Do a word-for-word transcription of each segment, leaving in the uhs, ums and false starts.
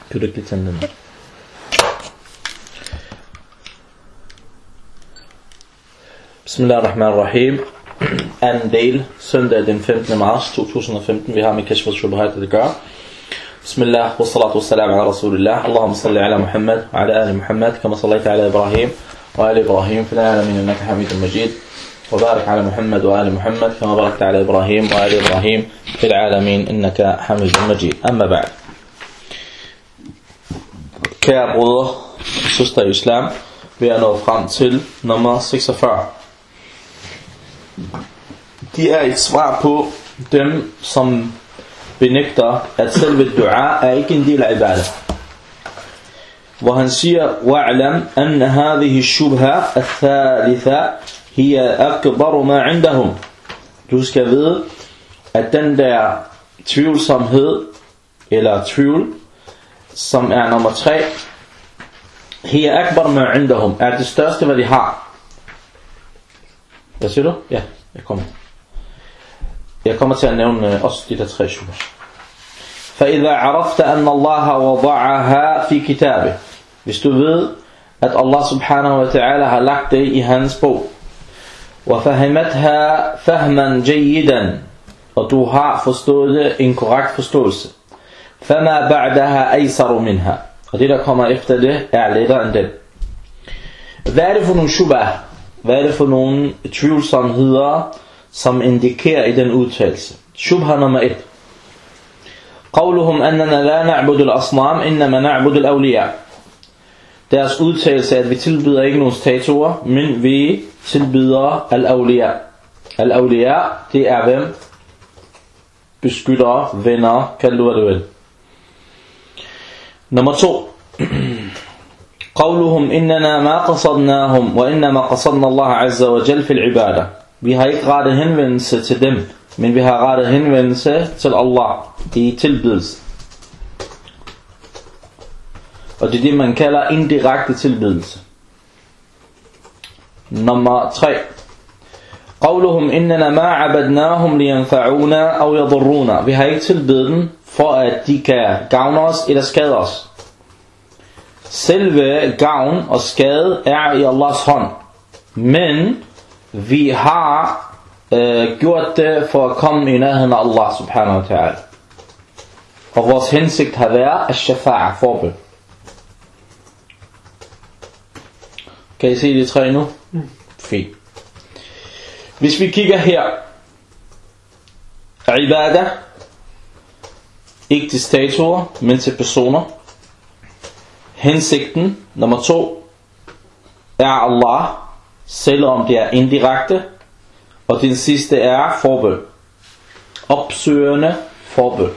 Kan du ikke lige tænde den? Bismillahirrahmanirrahim. Anden del, søndag den femtende marts to tusind og femten. Vi har med Kashf al-Shubuhat at gøre. Bismillah, wa salatu wa salam ala rasulillah. Allahumma salli ala Muhammad wa ala ali Muhammad kama sallaita ala Ibrahim wa ala Ibrahim fil alamin innaka Hamidum Majid. Wa barik ala Muhammad wa ala Muhammad kama barakta ala Ibrahim wa ala Ibrahim fil alamin innaka Hamidum Majid. Amma ba'd. Kære brødre og søstre i islam, vi er nået frem til nummer seksogfyrre. De er et svar på dem, som benægter, at selve dua er ikke en del af ibadah. Hvor han siger, وَعْلَمْ أَنَّ هَذِهِ الشُّبْهَةَ الثَّالِثَةَ هِيَ أَكْبَرُ مَا عِنْدَهُمْ. Du skal vide, at den der tvivlsomhed, eller tvivl, som er nummer tre, هِيَ أَكْبَرُ مَا عِنْدَهُمْ, er det største, hvad de har. Hvad siger du? Ja, jeg kommer. Jeg kommer til at nævne også de der tre shubha. فَإِذَا عَرَفْتَ أَنَّ اللَّهَ وَضَعَهَا فِي كِتَابِهِ. Hvis du ved, at Allah subhanahu wa ta'ala har lagt det i hans bog. وَفَهِمَتْهَا فَهْمًا جَيِّدًا. Og du har forstået det en korrekt forståelse. فَمَا بَعْدَهَا أَيْسَرُ مِنْهَا. Og det der kommer efter det er lettere end det. Hvad er det for nogle shubha? Hvad er det for nogle tvivlsomheder, som indikerer i den udtalelse? Shubha nummer et. قولهم أننا لا نعبد الأصنام إنما نعبد الأولياء. Deres udtalelse er, at vi tilbyder ikke nogen statuer, men vi tilbyder al-awliya. Al-awliya, det er hvem? Beskyttere, venner, kald du hvad du vil. Nummer to. قولهم إننا ما قصدناهم وإنما قصدنا الله عز وجل في العبادة. Vi har ikke rettet henvendelse til dem, men vi har rettet henvendelse til Allah i tilbedelse. Og det er det man kalder indirekte tilbedelse. Nummer tre. قولهم إننا ما عبدناهم لينفعونا أو يضرونا. Vi har ikke tilbedt dem for at de kan gavne os eller skade os. Selve gavn og skade er i Allahs hånd. Men vi har øh, gjort det for at komme i nærheden af Allah subhanahu wa ta'ala. Og vores hensigt har været al-shafa'a, forbøn. Kan I se de tre nu? Mm. Fint. Hvis vi kigger her. Ibadah. Ikke til statuer, men til personer. Hensigten, nummer to, er Allah, selvom det er indirekte. Og den sidste er forbøn. Opsøgende forbøn.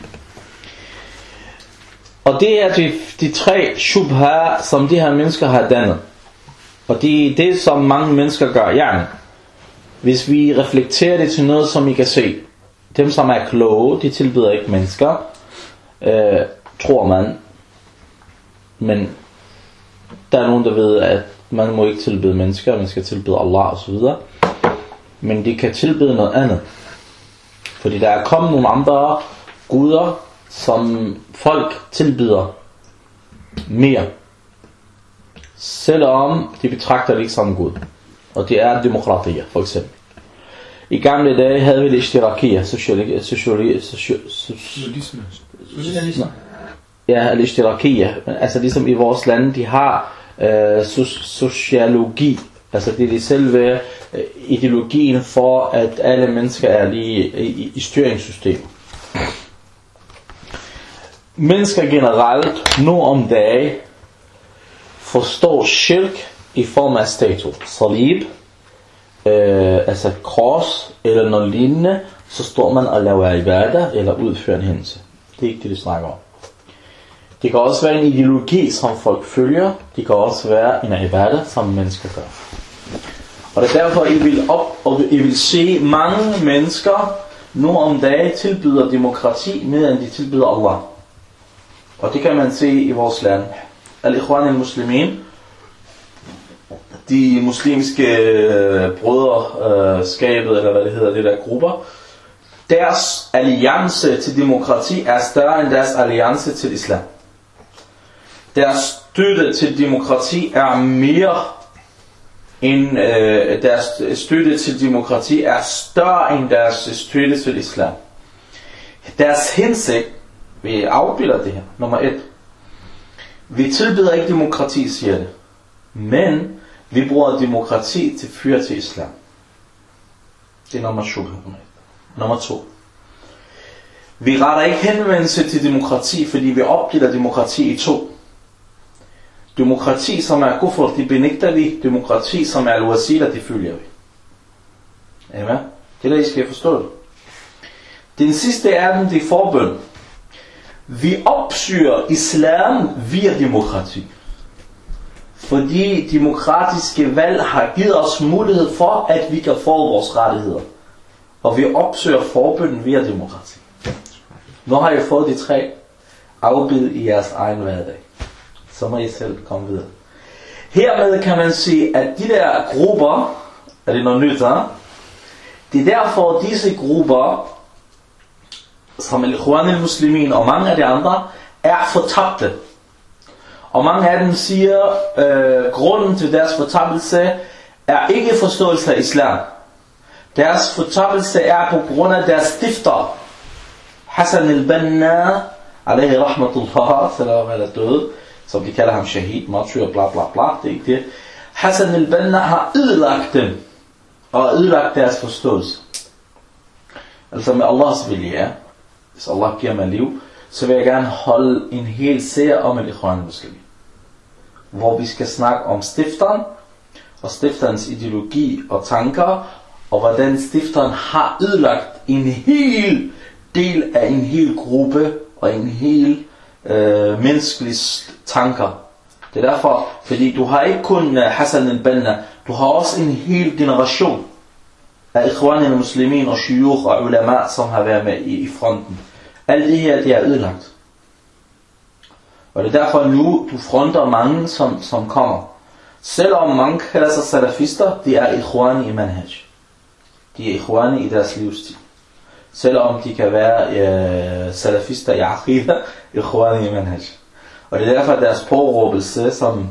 Og det er de, de tre shubha, som de her mennesker har dannet. Og det er det, som mange mennesker gør. Ja, hvis vi reflekterer det til noget, som I kan se. Dem, som er kloge, de tilbyder ikke mennesker. Øh, tror man. Men der er nogen, der ved, at man må ikke tilbede mennesker, man skal tilbede Allah osv. Men de kan tilbede noget andet. Fordi der er kommet nogle andre guder, som folk tilbyder mere. Selvom de betragter det ikke som Gud. Og det er demokratier, for eksempel. I gamle dage havde vi det ishtirakiya, socialisme. Ja, al-ishtirakiya. Altså ligesom i vores lande, de har øh, so- sociologi. Altså det er de selve øh, ideologien for, at alle mennesker er lige i, i, i styringssystemet. Mennesker generelt, nu om dage, forstår shirk i form af statue. Salib, øh, altså kors eller noget lignende, så står man og laver ibadah eller udfører en hændelse. Det er ikke det, vi snakker om. Det kan også være en ideologi, som folk følger. Det kan også være en ibadah, som mennesker gør. Og det er derfor, I vil, op, og I vil se mange mennesker nu om dagen tilbyder demokrati, mere end de tilbyder Allah. Og det kan man se i vores land. Al-Ikhwan al-Muslimin, de muslimske brødreskabet, eller hvad det hedder, det der grupper, deres alliance til demokrati er større end deres alliance til islam. deres støtte til demokrati er mere end øh, deres støtte til demokrati er større end deres støtte til islam. Deres hensigt, vi afbilder det her, nummer et. Vi tilbyder ikke demokrati, siger det. Men vi bruger demokrati til at føre til islam. Det er nummer syv. Nummer to. Vi retter ikke henvendelse til demokrati, fordi vi opdeler demokrati i to. Demokrati, som er kufr, det benægter vi. Demokrati, som er al-wasila, det følger vi. Amen. Det er der, I skal forstå det. Den sidste er den, det er forbøn. Vi opsøger islam via demokrati. Fordi demokratiske valg har givet os mulighed for, at vi kan få vores rettigheder. Og vi opsøger forbøn via demokrati. Nu har I fået de tre afbid i jeres egen hverdag. Så må I selv komme videre. Hermed kan man sige, at de der grupper, er det noget nyt, der? Det er derfor disse grupper, som al-Ikhwan al-Muslimin og mange af de andre, er fortabte. Og mange af dem siger, øh, grunden til deres fortabelse er ikke forståelse af islam. Deres fortabelse er på grund af deres stifter. Hassan al-Banna, alayhi rahmatullah, selvom han er død, som de kalder ham shahid, martyr, bla bla bla, det er ikke det. Hassan al-Banna har ødelagt dem, og ødelagt deres forståelse. Altså med Allahs vilje, hvis Allah giver mig liv, så vil jeg gerne holde en hel serie om al-Ikhwan al-Muslimin, hvor vi skal snakke om stifteren, og stifterens ideologi og tanker, og hvordan stifteren har ødelagt en hel del af en hel gruppe, og en hel øh, menneskelig tanker. Det er derfor, fordi du har ikke kun Hassan al-Banna, du har også en hel generation af Ikhwan al-Muslimin og shuyukh og ulama, som har været med i, i fronten. Alt det her, det er ødelagt. Og det er derfor nu, du fronter mange, som, som kommer. Selvom mange kalder sig salafister, de er Ikhwani i manhaj. De er Ikhwani i deres livsstil. Selvom de kan være øh, salafister i aqida, Ikhwani i manhaj. Og det er derfor deres påråbelse, som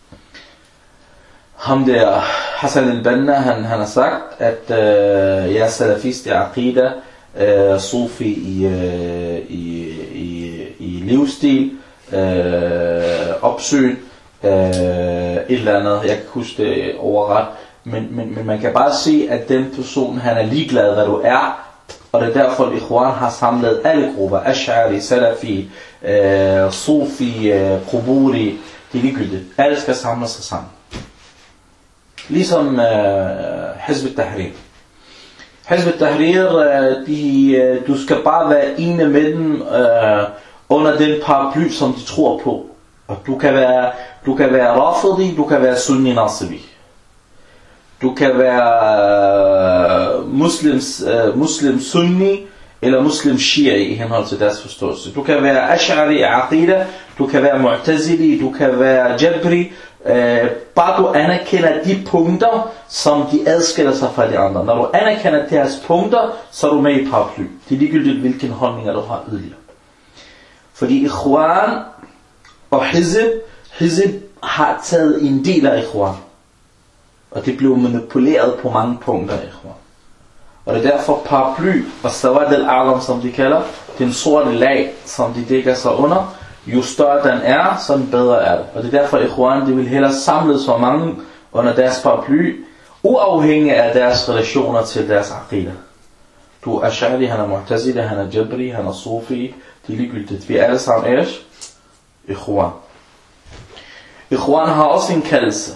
ham der Hassan al-Banna, han, han har sagt, at øh, jeg er salafist i aqida, øh, sufi i, øh, i, i, i livsstil, øh, opsyn, øh, et eller andet, jeg kan huske det overret, men, men, men man kan bare se, at den person, han er ligeglad, hvad du er, og det er derfor, at Ikhwan har samlet alle grupper, Ash'ari, Salafi, øh, Sufi, øh, Quburi, det er ligegyldigt. Alle skal samle sig sammen. Ligesom øh, Hizb al-Tahrir. Hizb al-Tahrir, øh, de, øh, du skal bare være ene med dem øh, under den paraply, som de tror på. Og du kan være, du kan være Rafidi, du kan være Sunni Nasibi. Du kan være øh, muslims, øh, muslim Sunni eller muslim Shia i henhold til deres forståelse. Du kan være Ash'ari i aqida, du kan være Mu'tazili, du kan være Jabri. Øh, bare du anerkender de punkter, som de adskiller sig fra de andre. Når du anerkender deres punkter, så er du med i paraply. Det er ligegyldigt, hvilken holdninger du har yderligere. Fordi Ikhwan og Hizb, Hizb har taget en del af Ikhwan. Og det blev manipuleret på mange punkter af Ikhwan. Og det er derfor paraply og Sawad al-A'lam, som de kalder, den sorte lag, som de dækker sig under, jo større den er, så den bedre er det. Og det er derfor Ikhwan, de vil hellere samle så mange under deres paraply, uafhængig af deres relationer til deres aqida. Du er Ash'ari, han er Mu'tazili, han er Jabri, han er Sufi, det er ligegyldigt. Vi er alle sammen er Ikhwan. Ikhwan har også en kaldelse.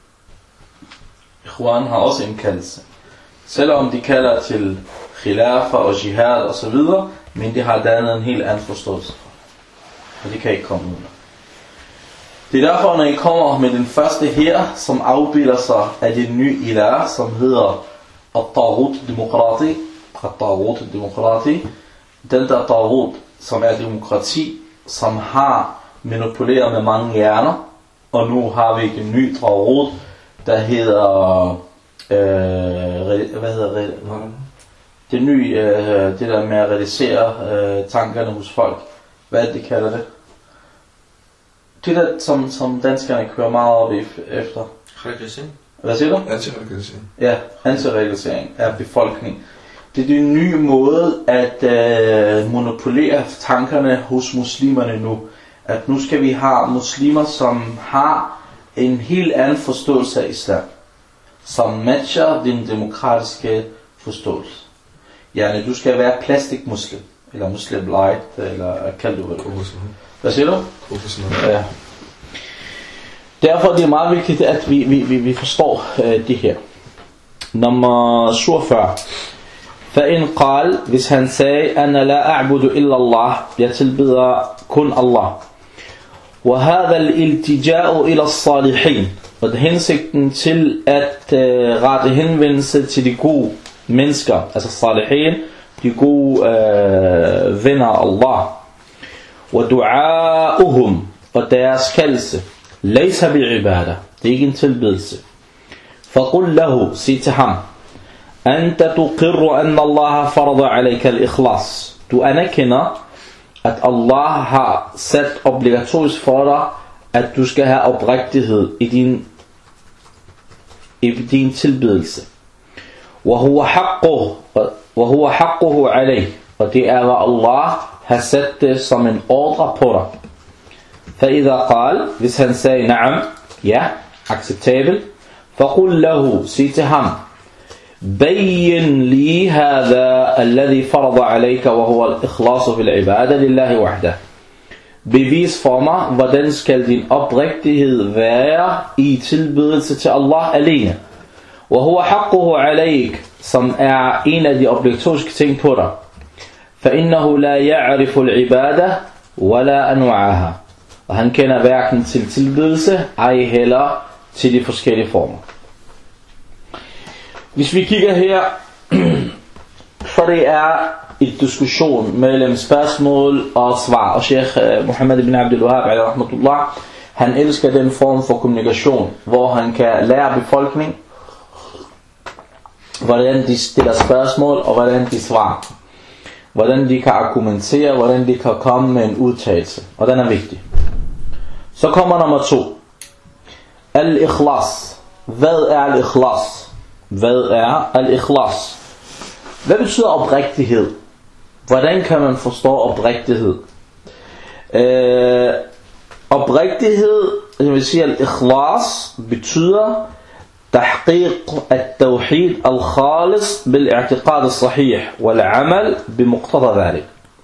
Ikhwan har også en kaldelse. Selvom de kalder til khilafa og jihad og så videre, men de har dannet en helt anden forståelse. Og det kan ikke komme ud af. Det er derfor, når I kommer med den første her, som afbilder sig af det nye ilah, som hedder At-Taghut Demokrati, At-Taghut Demokrati, den der Taghut, som er demokrati, som har manipuleret med mange hjerner, og nu har vi en ny Taghut, der hedder, øh, hvad hedder det, det nye, øh, det der med at realisere øh, tankerne hos folk. Hvad de kalder det? Det der, som, som danskerne kører meget op i efter. Radikalisering. Hvad siger du? Antiradikalisering. Ja, antiradikalisering af befolkningen. Det er den nye måde at øh, monopolere tankerne hos muslimerne nu. At nu skal vi have muslimer, som har en helt anden forståelse af islam. Som matcher din demokratiske forståelse. Ja, du skal være plastikmuslim. Eller muslim light, eller kald du hvad du vil. Hvad siger du? Ja. Derfor er det meget vigtigt, at vi, vi, vi, vi forstår øh, det her. Nummer syvogfyrre. فإن قال, hvis han sagde, أنا لا أعبد إلا الله, jeg tilbeder kun Allah. وهذا الالتجاء إلى الصالحين, og det er hensigten til at øh, rette henvendelse til de gode mennesker, altså salihin, de gode øh, venner af Allah. وَدُعَاؤُهُمْ, og deres kaldelse, لَيْسَ بِعِبَادَةٍ, det er ikke en tilbedelse. فَقُلْ لَهُ, sig til ham, أَنْتَ تُقِرُّ أَنَّ اللَّهَ فَرَضَ عَلَيْكَ الْإِخْلَاصِ, du anerkender, at Allah har sat obligatorisk for dig, at du skal have oprigtighed i din, i din tilbedelse. وَهُوَ حَقُّهُ, وَهُوَ حَقُّهُ عَلَيْهِ, og det er, hvad Allah har sat det som en ordre på dig. فَإِذَا قَال, hvis han sagde, نعم, ja, acceptabel, فَقُلْ لَهُ, sig til ham, بين لي هذا الذي فرض عليك وهو الإخلاص في العبادة لله وحده. Bevis for mig, hvordan skal din oprigtighed være i tilbedelse til Allah alene. وهو حقه عليك, som er en af de obligatoriske ting på dig. فإنه لا يعرف العبادة ولا أنواعها, og han kender hverken til tilbedelse, ej heller til de forskellige former. Hvis vi kigger her, så det er et diskussion mellem spørgsmål og svar. Og Sheikh Muhammad ibn Abdul Wahhab, alayhi rahmatullah, han elsker den form for kommunikation, hvor han kan lære befolkningen, hvordan de stiller spørgsmål og hvordan de svarer. Hvordan de kan argumentere, hvordan de kan komme med en udtalelse. Og den er vigtig. Så kommer nummer to. Al-Ikhlas. Hvad er al-Ikhlas? Hvad er al-Ikhlas? Hvad betyder oprigtighed? Hvordan kan man forstå oprigtighed? Øh, oprigtighed, det vil sige al-Ikhlas, betyder تحقيق التوحيد الخالص بالاعتقاد الصحيح والعمل بمقتضى ذلك.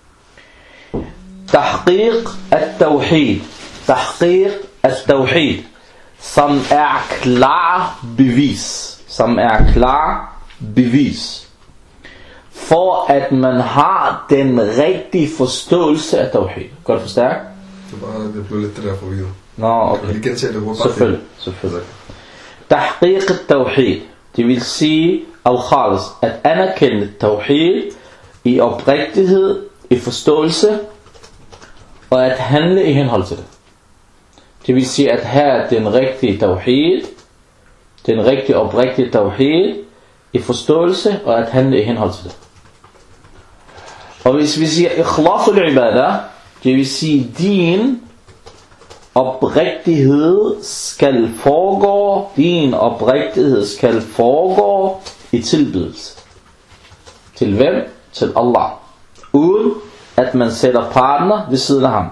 تحقيق التوحيد تحقيق التوحيد som er klar bevis som er klar bevis for at man har den rigtige forståelse af tawhid. Kan du forstå? Det er bare, det blev lidt det der forvirret. Nå, okay. Kan du lige gentage det hurtigt? Selvfølgelig, selvfølgelig. تحقيق التوحيد, det vil sige al-khalis, at anerkende tawhid i oprigtighed, i forståelse, og at handle i henhold til det. Det vil sige at have den rigtige tawhid, den rigtige oprigtige tawhid i forståelse, og at handle i henhold til det. Og hvis vi siger ikhlasul ibadah, det vil sige din oprigtighed skal foregå, din oprigtighed skal foregå i tilbedelse. Til hvem? Til Allah. Uden at man sætter partner ved siden af ham.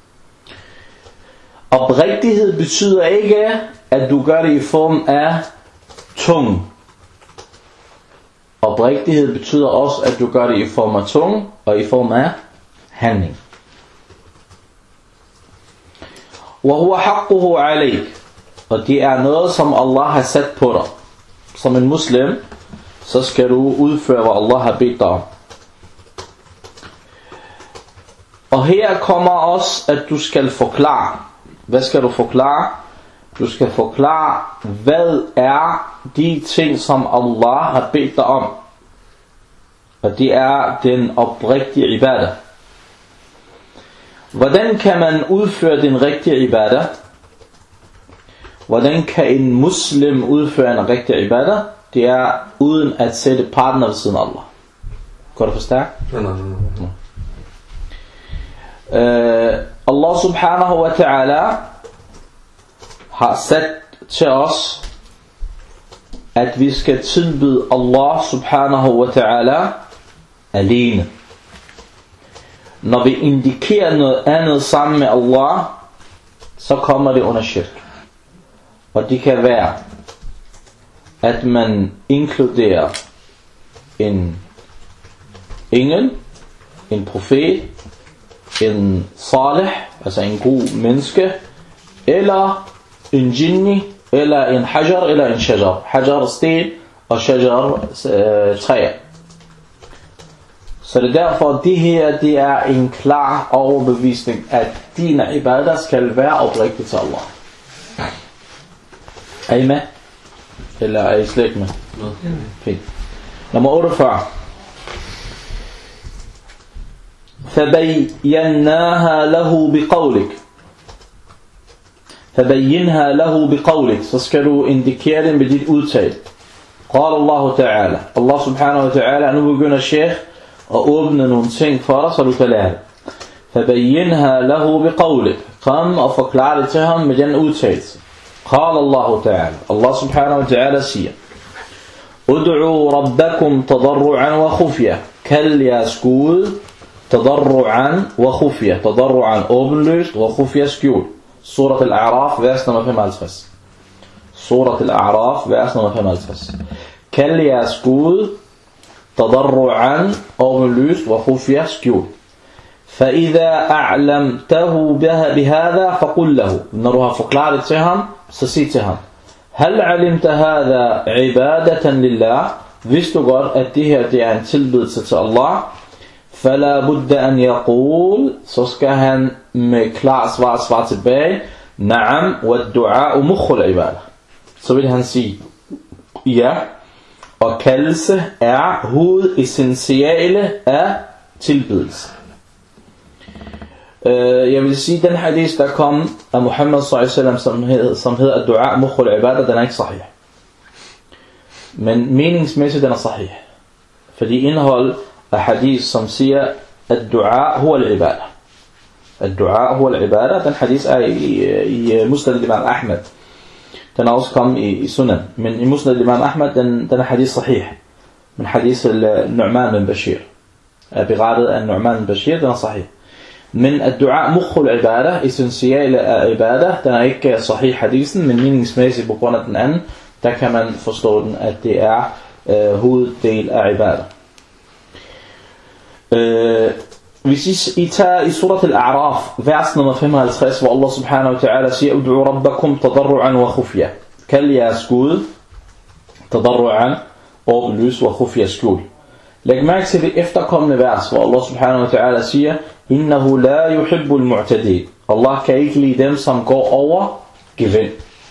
Oprigtighed betyder ikke, at du gør det i form af tunge. Oprigtighed betyder også, at du gør det i form af tunge og i form af handling. وَهُوَ حَقُّهُ عَلَيْكَ, og det er noget, som Allah har sat på dig. Som en muslim, så skal du udføre, hvad Allah har bedt dig om. Og her kommer også, at du skal forklare. Hvad skal du forklare? Du skal forklare, hvad er de ting, som Allah har bedt dig om. Og det er den oprigtige ibadah. Hvordan kan man udføre den rigtige ibadah? Hvordan kan en muslim udføre en rigtig ibadah? Det er uden at sætte partner ved siden af Allah. Kan du forstå? Nej, nej, nej. Uh, Allah subhanahu wa ta'ala har sat til os, at vi skal tilbyde Allah subhanahu wa ta'ala alene. Når vi indikerer noget andet sammen med Allah, så kommer det under shirk. Og det kan være, at man inkluderer en engel, en profet, en salih, altså en god menneske, eller en jinni, eller en hajar, eller en shajar. Hajar sten, og shajar øh, træer. Så det er derfor, det her, det er en klar overbevisning, at dine ibadah skal være oprigtigt til Allah. Er I med? Eller er I slet ikke med? Mm. Fint. Nummer otteogfyrre. فَبَيَّنَّاهَا لَهُ بِقَوْلِكَ فَبَيِّنْهَا لَهُ بِقَوْلِكَ. Så skal du indikere det med dit udtale. قال الله تعالى. Allah subhanahu wa ta'ala, nu begynder Sheikh at åbne nogle ting for dig, så du kan lære det. فَبَيِّنْهَا لَهُ بِقَوْلِكَ. Kom og forklar det til ham med den udtalelse. قال الله تعالى. Allah subhanahu wa ta'ala siger: ud'u rabbakum tadarru'an wa khufya. Kald jeres Gud tadarru'an wa khufya. Tadarru'an åbenløst, wa khufya skjult. Surat al-A'raf, vers nummer femoghalvtreds. Surat al-A'raf, vers nummer femoghalvtreds. Kald jeres Gud tadarru'an åbenløst, wa khufya skjult. فَإِذَا أَعْلَمْتَهُ بِهَذَا فَقُلْ لَهُ. Når du har forklaret det til ham, så sig til ham: هل علمت هذا عبادة لله. Hvis du godt, at det her det er en tilbedelse til Allah, فلا بد أن يقول. Så skal han med klar svar svare tilbage: نعم والدعاء مخ العبادة. Så vil han sige: ja, og kaldelse er hovedessentiale af tilbedelse. Jeg vil sige, den hadith, der kom af Muhammad sallallahu alaihi wasallam, som hedder, som hedder Ad-du'a mukhul ibadah, den er ikke sahih. Men meningsmæssigt, den er sahih. Fordi indhold af hadith, som siger, Ad-du'a huwa al-ibadah. Ad-du'a huwa al-ibadah, den hadith er i, i Musnad Imam Ahmad. Den er også kommet i, i Sunan. Men i Musnad Imam Ahmad, den, den er hadith sahih. Men hadith al-Nu'man bin Bashir. Er berettet af Nu'man bin Bashir, den er sahih. Men ad-du'a mukhul ibadah, essentiale af ibadah, den er ikke sahih hadithen, men meningsmæssigt på grund af den anden, der kan man forstå den, at det er øh, hoveddel af ibadah. Øh, hvis I tager i surat al-A'raf, vers nummer femoghalvtreds, hvor Allah subhanahu wa ta'ala siger: ud'u rabbakum tadarru'an wa khufya. Kald jeres Gud tadarru'an, åbenlys, wa khufya, skjult. Læg mærke til det efterkommende vers, hvor Allah subhanahu wa ta'ala siger: innahu la yuhibbul mu'tadin. Allah kan ikke lide dem, som går over gevind.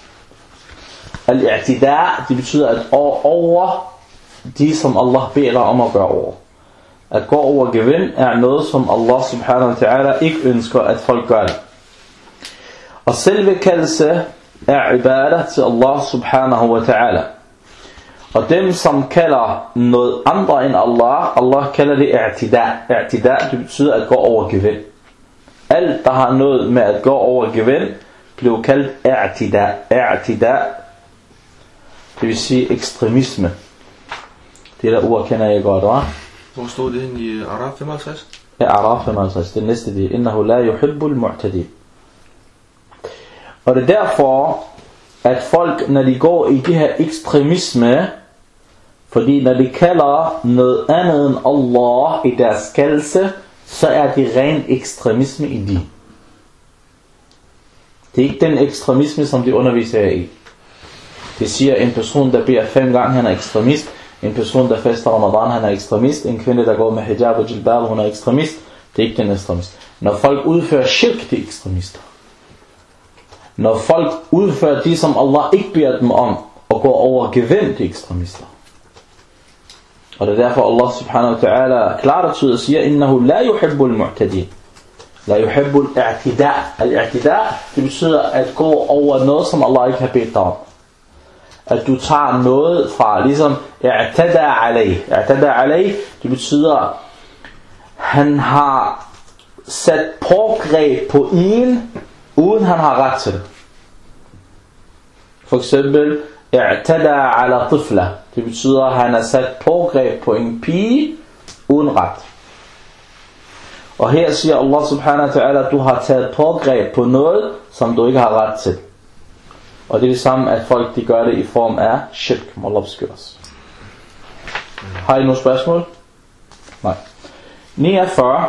Al-i'tida', det betyder at over de, som Allah beder dig om at gøre over. At gå over gevind er noget, som Allah subhanahu wa ta'ala ikke ønsker, at folk gør det. Og selve kaldelse er ibadah til Allah subhanahu wa ta'ala. Og dem, som kalder noget andre end Allah, Allah kalder det i'tida'. I'tida', det betyder at gå over gevind. Alt, der har noget med at gå over gevind, bliver kaldt i'tida'. I'tida', det vil sige ekstremisme. Det der ord kender jeg godt, hva'? Hvor stod det hen i Araf femoghalvtreds? Ja, Araf femoghalvtreds, det næste del. Innahu la yuhibbul mu'tadin. Og det er derfor, at folk, når de går i det her ekstremisme, fordi når de kalder noget andet end Allah i deres kaldelse, så er det ren ekstremisme i de. Det er ikke den ekstremisme, som de underviser i. Det siger en person, der beder fem gange, han er ekstremist. En person, der fester Ramadan, han er ekstremist. En kvinde, der går med hijab og jilbab, hun er ekstremist. Det er ikke den ekstremist. Når folk udfører shirk, det er ekstremister. Når folk udfører de, som Allah ikke beder dem om, og går over gevind, de ekstremister. Og det er derfor Allah subhanahu wa ta'ala klart og tydeligt siger: innahu la yuhibbul mu'tadin. La yuhibbul i'tida'. Al-i'tida', det betyder at gå over noget, som Allah ikke har bedt dig om. At du tager noget fra, ligesom i'tada alayh. I'tada alayh, det betyder han har sat pågreb på en, uden han har ret til det. For eksempel, i'tada ala tifla. Det betyder, at han har sat pågreb på en pige uden ret. Og her siger Allah subhanahu wa ta'ala, at du har taget pågreb på noget, som du ikke har ret til. Og det er det samme, at folk de gør det i form af shirk. Må Allah beskytte os. Har I nogle spørgsmål? Nej. niogfyrre.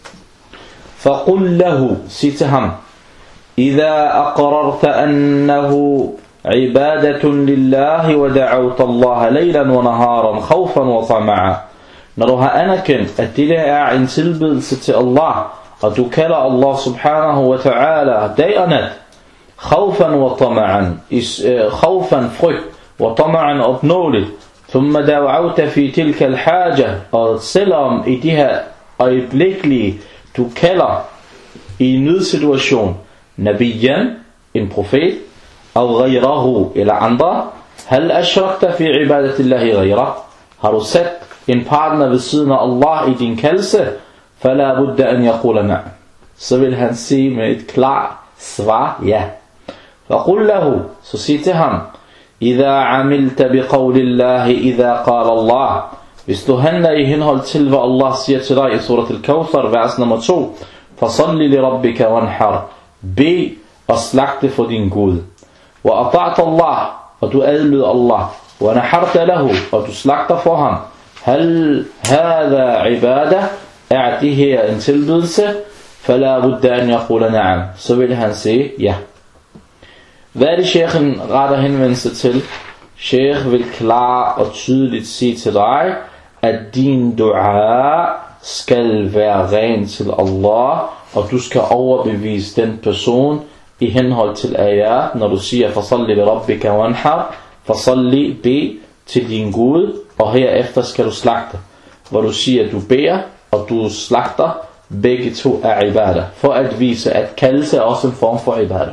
فَقُلْ لَهُ sig til ham. إِذَا أَقْرَرْتَ أَنَّهُ عِبَادَةٌ لِلَّهِ وَدَعَوْتَ اللَّهَ لَيْلًا وَنَهَارًا خَوْفًا وَطَمَعًا. Når du har anerkendt, at det er en tilbedelse til Allah, og du kalder Allah subhanahu wa ta'ala dag og nat, khawfan wa tama'an, khawfan frygt, wa tama'an opnåeligt, thumma da'wa'uta fi tilka al-haja, og selvom i de her øjeblikkelige, du kalder i en nødsituation, nabiyan, en profet, og ghayrahu, eller andre, hal ashrakta fi ibadatillahi ghayra, har du sat en partner ved siden af Allah i din kaldelse, fala budda an yaqula na. Så vil han sige med et klart svar, ja. فقل له, så sig til ham, إذا عملت بقول الله إذا قال الله, hvis du handler i henhold til, hvad Allah siger til dig i surat al-Kawthar, vers nummer to, فصل لربك وانحر, be og slagte for din Gud, وأطعت الله, og du adlyder Allah, ونحرت له, og du slagter for ham, هل هذا عبادة, er det her en tilbedelse, فلا بد أن يقول نعم, så vil han sige ja. Hvad er det, sheikhen retter henvendelse til? Sheikh vil klar og tydeligt sige til dig, at din dua skal være ren til Allah, og du skal overbevise den person i henhold til ayat, når du siger, fasalli li rabbika wanhar, fasalli, be til din Gud, og herefter skal du slagte. Hvor du siger, at du beder, og du slagter, begge to er ibadah, for at vise, at kaldelse er også en form for ibadah.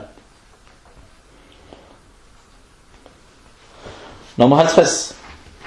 Nummer halvtreds.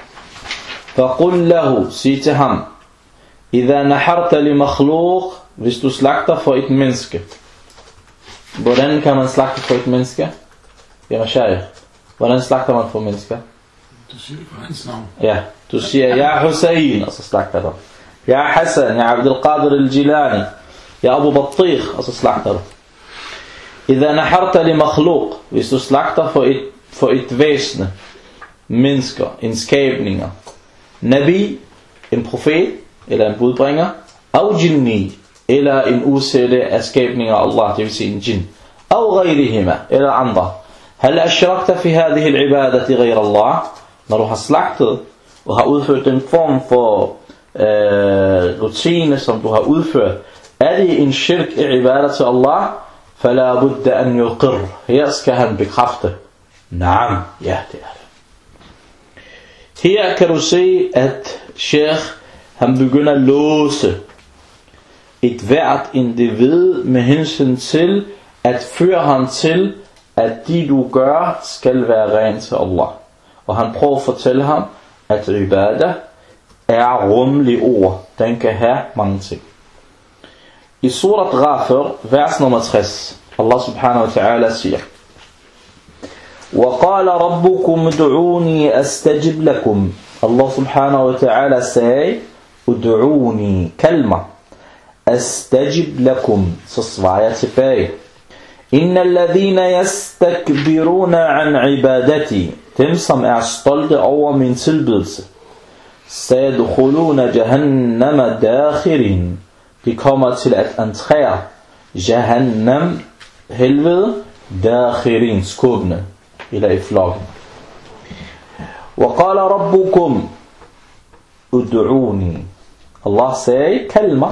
فَقُلْ لَهُ, sig til ham, إِذَا نَحَرْتَ لِمَخْلُوق, hvis du slagter for et menneske. Hvordan kan man slagte for et menneske? Ja, Mashaykh. Hvordan slagter man for mennesker? Du siger på hans navn. Ja, du siger, ja Hussein, og så slagter du. Ja Hassan, ja Abdul Qadir al-Jilani, ja Abu Battikh, og så slagter du. إِذَا نَحَرْتَ لِمَخْلُوق, hvis du slagter for et, for et væsne, mennesker, en skabninger, nabi, en profet, eller en budbringer, og jinni, eller en udsætte af skabninger af Allah, det vil sige en jinn, og ghayrihima, eller andre. Hal ashrakta fi hadhihi al-ibadati ghayra Allah, når du har slagtet, og har udført den form for øh, rutine, som du har udført, er det en shirk i ibadah til Allah, fala budda an yuqir, her skal han bekræfte, naam, ja det er det. Her kan du se, at Sheikh, han begynder at låse et hvert individ med hensyn til at føre ham til, at de du gør skal være rent til Allah. Og han prøver at fortælle ham, at ibadah er rummelige ord. Den kan have mange ting. I surat Ghafir, vers nummer tres, Allah subhanahu wa ta'ala siger, وَقَالَ رَبُّكُمْ ادْعُونِي أَسْتَجِبْ لَكُمْ. Allah subhanahu wa ta'ala sagde, ud'uni, kald mig, astajib lakum, så svarer jeg tilbage. Innal ladhina yastakbiruna an ibadati, dem som er stolte over min tilbedelse, sayadkhuluna jahannama dakhirin, de kommer til at entrere jahannam, helvede, dakhirin, skubbende, eller i flokken. وَقَالَ رَبُّكُمْ ud'uni, Allah sagde, kald mig,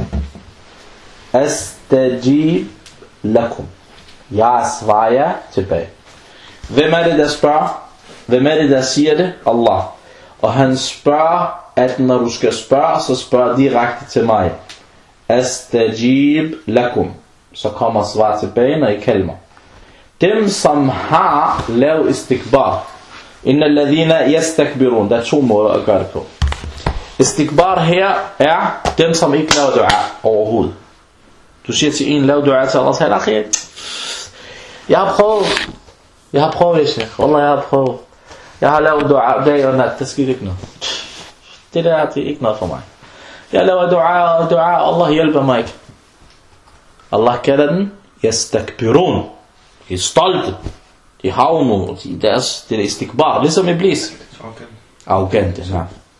astajib lakum, jeg svarer tilbage. Hvem er det der spørger? Hvem er det der siger det? Allah. Og han spørger, at når du skal spørge, så spørg direkte til mig, astajib lakum, så kommer svar tilbage, når I kalder mig. Dem som har lavet istikbar, innal ladhina yastakbirun, der er to måder at gøre det på. Istikbar her er dem som ikke laver dua overhovedet. Du siger til en, lav dua til Allah, siger, jeg har prøvet, Jeg har prøvet, Sheikh. Wallah, jeg har prøvet. Jeg har lavet dua dag og nat, der skete ikke noget. Det der, det er ikke noget for mig. Jeg laver dua og dua, Allah hjælper mig ikke. Allah kalder den, yastakbirun. De er stolte. De havner, de deres, det er istikbar, ligesom iblis. Arrogante, ja.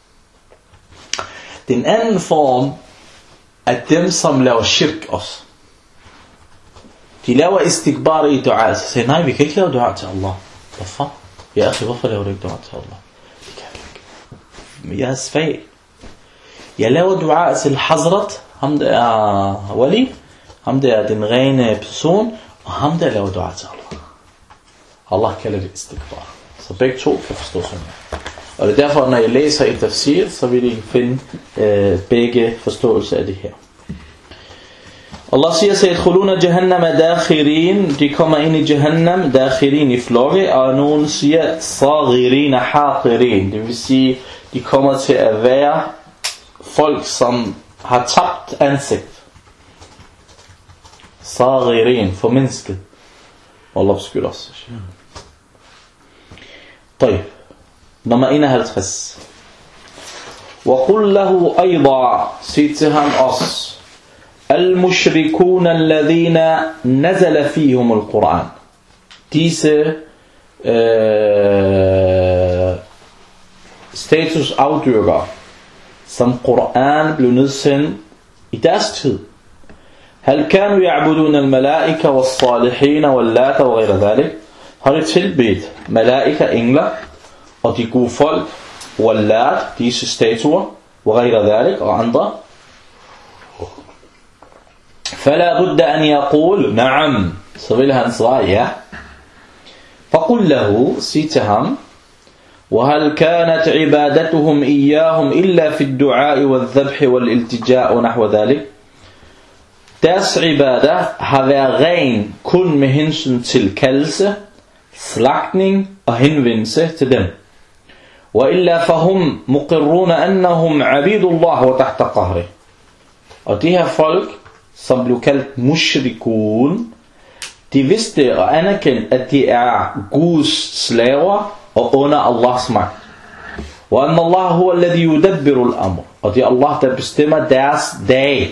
Den anden form er dem, som laver shirk også. De laver istikbar i dua. Så siger, nej, vi kan ikke lave dua til Allah. Hvorfor? Ja, altså, hvorfor laver du ikke dua til Allah? Det kan vi ikke. Men jeg er svag. Jeg laver dua til Hazrat, ham der er wali, ham der er den rene person, og ham der laver dua til Allah. Allah kalder det istikbar. Så begge to kan forstå sådan her. Og det er derfor, når jeg læser i tafsir, så vil I finde øh, begge forståelser af det her. Allah siger, sayadkhuluna jahannam dakhirin, de kommer ind i Jahannam, dakhirin i flokke, og nogen siger, saghirin haqirin, det vil sige, de kommer til at være folk, som har tabt ansigt. Saghirin, formindsket. Allah beskytter os. طيب nummer enoghalvtreds. وقل له أيضا, sig til ham også, المشركون الذين نزل فيهم القرآن, disse øh, status afdyrker, som Koran blev nedsendt i deres tid. هل كانوا يعبدون الملائكة والصالحين واللات وغير ذلك, har de tilbedt malaika, engler, og de gode folk, wallat, disse statuer, وغير ذلك, og andre. فلا بد أن يقول نعم, så vil han svare ja. فقل له, sig til ham, وهل كانت عبادتهم إياهم إلا في الدعاء والذبح والالتجاء ونحو ذلك, deres ibadah har været ren kun med hensyn til kaldelse, slagtning og henvendelse til dem. وإلا فهم مقرون أنهم عبيد الله وتحت قهره. Og de her folk, som blev kaldt mushrikun, de vidste og anerkendte, at de er Guds slaver og under Allahs magt. وأن الله هو الذي يدبر الأمر, og det er Allah, der bestemmer deres dag.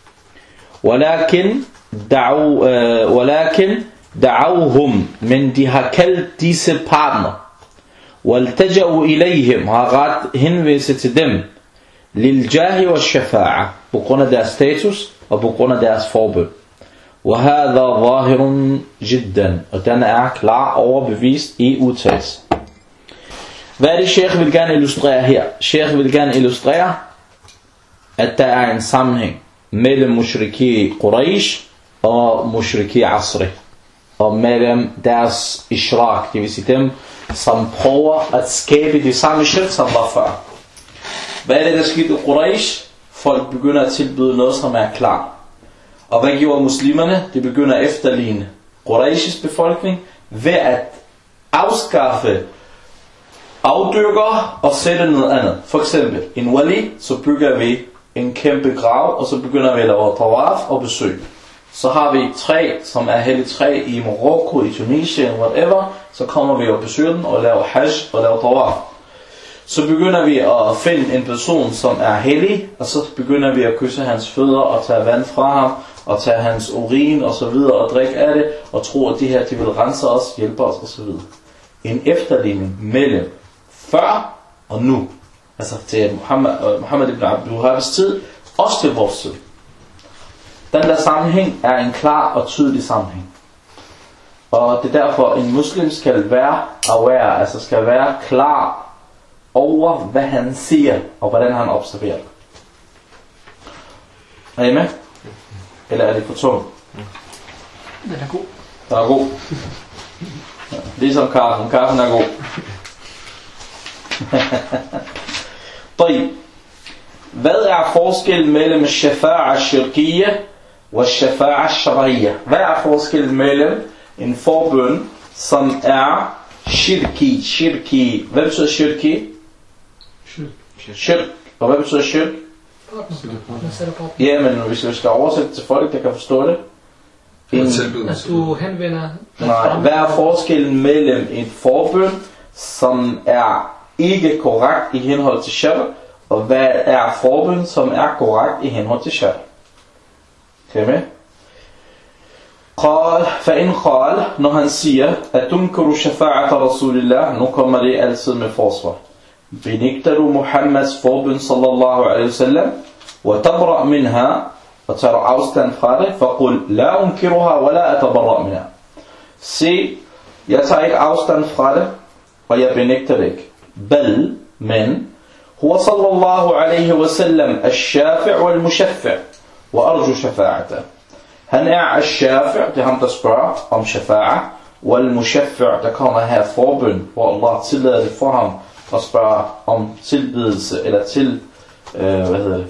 ولكن دعوا øh, ولكن دعوهم, men de har kaldt disse partner. والتجأوا إليهم, har ret henvendelse til dem. للجاه والشفاعة, på grund af deres status og på grund af deres forbøn. وهذا ظاهر جدا, og den er klar overbevist i udtalelse. Hvad er det, Sheikh vil gerne illustrere her? Sheikh vil gerne illustrere, at der er en sammenhæng mellem mushriki Quraysh og mushriki Asri, og mellem deres ishrak, det vil sige dem, som prøver at skabe det samme shirk, som var før. Hvad er det, der skete i Quraysh? Folk begynder at tilbyde noget, som er klar. Og hvad gjorde muslimerne? De begynder at efterligne Qurayshs befolkning ved at afskaffe afdyrker og sætte noget andet. For eksempel en wali, så bygger vi en kæmpe grav, og så begynder vi at lave tawaf og besøg. Så har vi et træ, som er helligt træ i Marokko, i Tunesien, whatever. Så kommer vi og besøger den og laver hajj og laver tawaf. Så begynder vi at finde en person, som er hellig, og så begynder vi at kysse hans fødder og tage vand fra ham, og tage hans urin og så videre og drikke af det, og tro, at de her, de vil rense os, hjælpe os og så videre. En efterligning mellem før og nu, altså til Muhammad, Muhammad ibn Abdul Wahhabs tid, også til vores tid. Den der sammenhæng er en klar og tydelig sammenhæng. Og det er derfor, en muslim skal være aware, altså skal være klar over, hvad han siger, og hvordan han observerer det. Er I med? Eller er det for tungt? Den er god. Den er god. Ja, ligesom kaffen. Kaffen er god. طيب. Hvad er forskellen mellem shafa'a shirkiyya og shafa'a shar'iyya? Hvad er forskellen mellem en forbøn, som er shirki, shirki? Hvad betyder shirki? Shirk. Og hvad betyder shirk? Ja, men hvis vi skal oversætte til folk, der kan forstå det. En, At du henvender... nej, hvad er forskellen mellem en forbøn, som er ikke korrekt i henhold til shara, og hvad er forbøn, som er korrekt i henhold til shara? Kan I med? قال فإن قال, når han siger, at tunkiru shafa'at Rasulillah, nu kommer det altid med forsvar. Benægter du Muhammeds forbøn sallallahu alaihi wasallam, og tabra' minha, og tager afstand fra det, faqul la unkiruha wa la atabarra' minha. Se, jeg tager ikke afstand fra det, og jeg benægter det ikke. Bal, men, huwa sallallahu alaihi wasallam al-shafi' wal-mushaffi' wa arju shafa'ata. Han er al-shafi', det er ham der spørger om shafa'a, wal-mushaffi', der kommer her forbøn, hvor Allah tillader det for ham at spørge om tilbedelse, eller til, øh, hvad hedder det,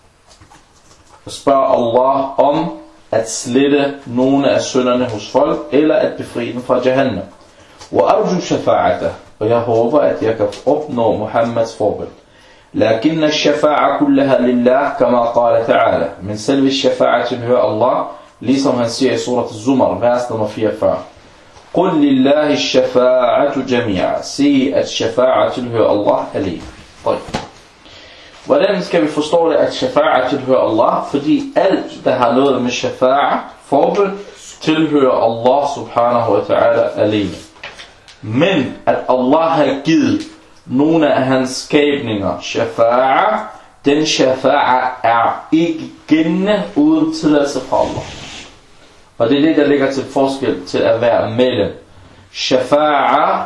at spørge Allah om at slette nogle af synderne hos folk, eller at befri dem fra Jahannam. Wa arju shafa'ata, og jeg håber, at jeg kan opnå Muhammeds forbøn. لكن الشفاعة كلها لله كما قال تعالى. Men selve shafa'a tilhører Allah, ligesom han siger i surat Zumar, vers nummer fireogfyrre. قل لله الشفاعة جميعا. Sig, at shafa'a tilhører Allah alene. طيب. Hvordan skal vi forstå det, at shafa'a tilhører Allah? Fordi alt, der har noget med shafa'a, forbøn, tilhører Allah subhanahu wa ta'ala alene. Men at Allah har givet nogle af hans skabninger shafa'a, den shafa'a er ikke gældende uden tilladelse fra Allah. Og det er det, der ligger til forskel til at være mellem shafa'a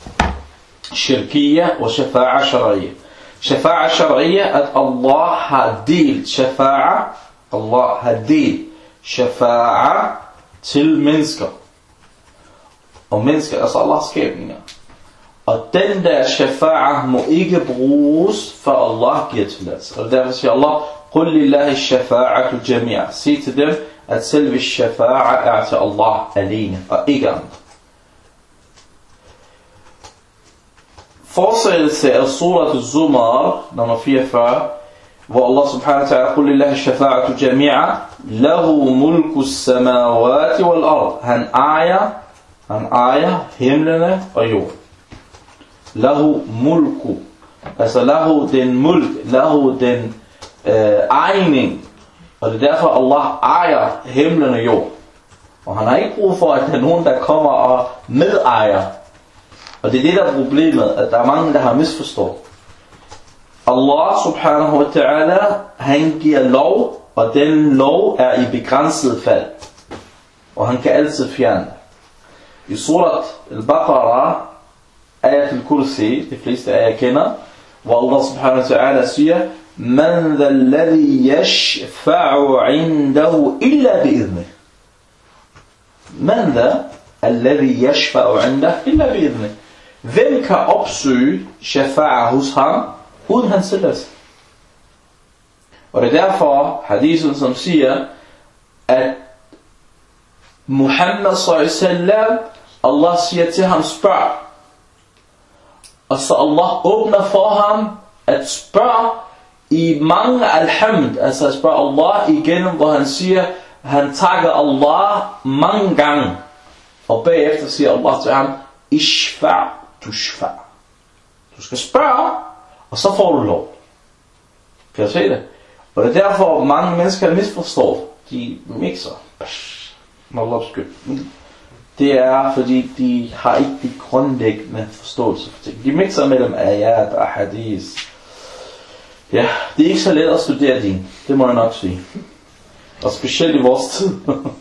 shirkiyya og shafa'a shar'iyya. Shafa'a shar'iyya, at Allah har delt shafa'a, Allah har delt shafa'a til mennesker. Og mennesker er altså Allahs skabninger. Og den der shafa'a må ikke bruges, for Allah giver tilladelse. Og derfor siger Allah, قُلْ لِلَّهِ الشَّفَاعَةُ جَمِيعًا. Sig til dem, at selve shafa'a er til Allah alene, og ikke andre. Fortsættelse af surat Zumar, nummer fireogfyrre, hvor Allah subhanahu wa ta'ala, قُلْ لِلَّهِ الشَّفَاعَةُ جَمِيعًا لَهُ مُلْكُ السَّمَاوَاتِ وَالْأَرْضِ. Han ejer, han ejer himlene og jorden. Lahu mulku, altså lahu den mulk, lahu den øh, ejning, og det er derfor Allah ejer himlen og jord. Og han har ikke brug for, at der er nogen, der kommer og medejer. Og det er det, der er problemet, at der er mange, der har misforstået. Allah subhanahu wa ta'ala, han giver lov, og den lov er i begrænset fald. Og han kan altid fjerne. I surat al-Baqarah, ayat al-Kursi, de fleste af jer kender, hvor Allah subhanahu wa ta'ala siger, Man dha alladhi yashfa'u indahu illa bi'idhnih. Man dha alladhi yashfa'u indahu illa bi'idhnih. Hvem kan opsøge shafa'a hos ham, uden hans tilladelse? Og det er derfor hadithen, som siger, at Muhammad sallallahu alaihi wasallam, Allah siger til ham, spørg. Og så Allah åbner for ham at spørge i mange alhamd, altså at spørge Allah igennem, hvor han siger, han takker Allah mange gange. Og bagefter siger Allah til ham, ishfa' tushfa'. Du skal spørge, og så får du lov. Kan du se det? Og det er derfor, mange mennesker misforstår. De mixer. Med Allahs skyld. Det er, fordi de har ikke de grundlæggende forståelse for ting. De mixer mellem ayat og hadith. Ja, det er ikke så let at studere din. Det må jeg nok sige. Og specielt i vores tid.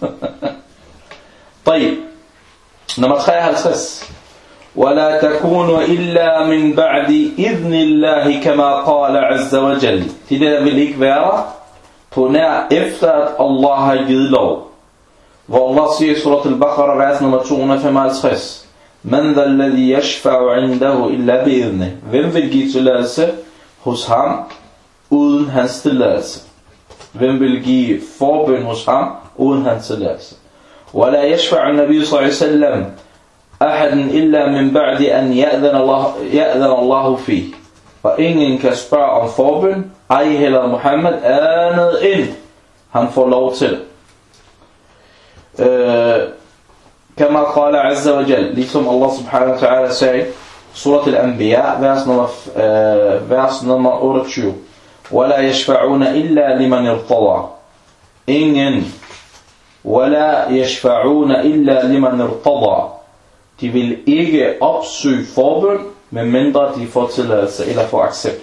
طيب. Nummer treoghalvtreds. وَلَا تَكُونُوا إِلَّا مِنْ بَعْدِ إِذْنِ اللَّهِ كَمَا قَالَ عَزَّ وَجَلِّ. Det der vil ikke være på nær efter at Allah har givet lov. Hvor Allah siger i surat al-Baqarah, vers nummer to hundrede og femoghalvtreds. Man dha alladhi yashfa'u indahu illa bi'idhnih. Hvem vil give tilladelse hos ham uden hans tilladelse? Hvem vil give forbøn hos ham uden hans tilladelse? ولا يشفع النبي صلى الله عليه وسلم أحد إلا من بعد أن يأذن الله يأذن الله فيه. Og ingen kan spørge om forbøn, ej heller Muhammad, andet end han får lov til. Øh, Kama qala azza wa jal, ligesom Allah subhanahu wa ta'ala sagde, surat al-Anbiya, vers nummer, øh, vers nummer otteogtyve. وَلَا يَشْفَعُونَ إِلَّا لِمَنْ ارْتَضَى. Ingen. وَلَا يَشْفَعُونَ إِلَّا لِمَنْ ارْتَضَى. De vil ikke opsøge forbøn, medmindre de får tilladelse eller får accept.